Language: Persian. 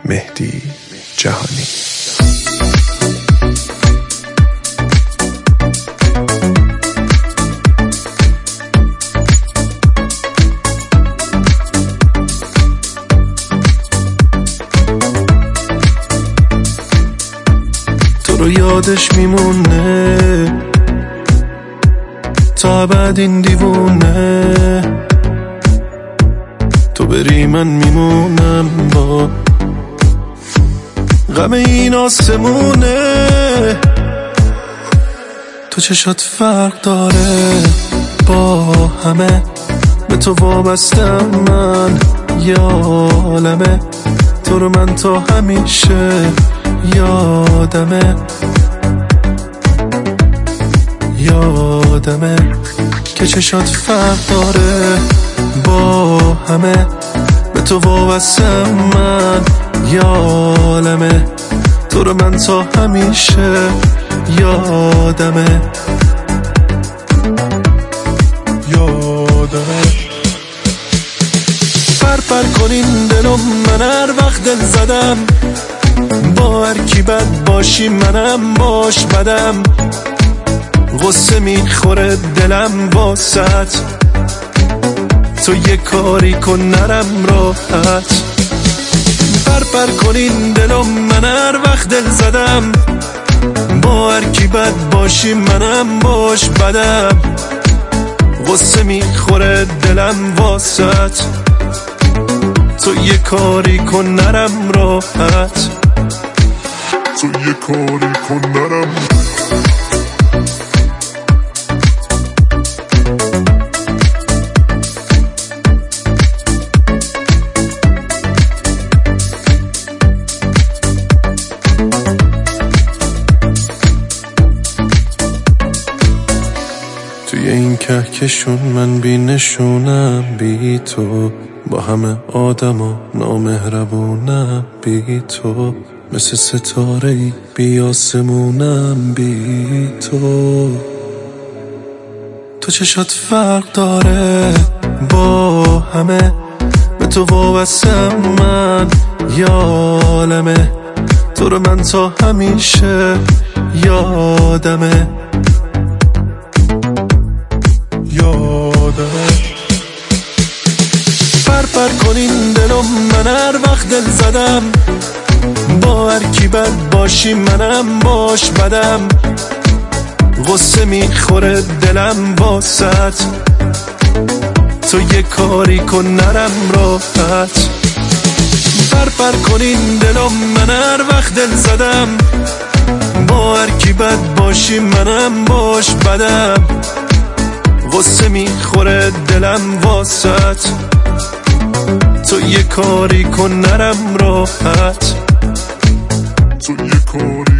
مهدی جهانی. تو رو یادش میمونه تا ابد این دیوونه، تو بری من میمونم با غم این آسمونه. تو چشات فرق داره با همه، به تو وابستم من یالمه، تو رو من تا همیشه یادمه که چشات فرق داره با همه، به تو وابستم من یالمه، تو رو من تا همیشه یادمه. پر کنین دلم، من هر وقت دل زدم با هر کی بد باشی منم باش بدم، غصه میخوره دلم واسط، تو یه کاری کن نرم راحت. پر کنین دلم، من هر وقت دل زدم با هر کی بد باشی منم باش بدم، غصه میخوره دلم واسط، تو یه کاری کن نرم راحت، تو یه کاری کن نرم. توی این کهکشون من بی نشونم بی تو، با همه آدما نامهربونم بی تو، مثل ستاره‌ای بی آسمونم بی تو. تو چشات فرق داره با همه، به تو وابستم من یالمه، تو رو من تا همیشه یادمه. پر کنین دلم، من هر وقت دل زدم با هر کی بد باشی منم باش بدم، غصه میخوره دلم واسط، تو یه کاری کن نرم راحت. پر کنین دلم، من هر وقت دل زدم با هر کی بد باشی منم باش بدم، غصه میخوره دلم واسط، تو یه کاری کن نرم راحت، تو یه کاری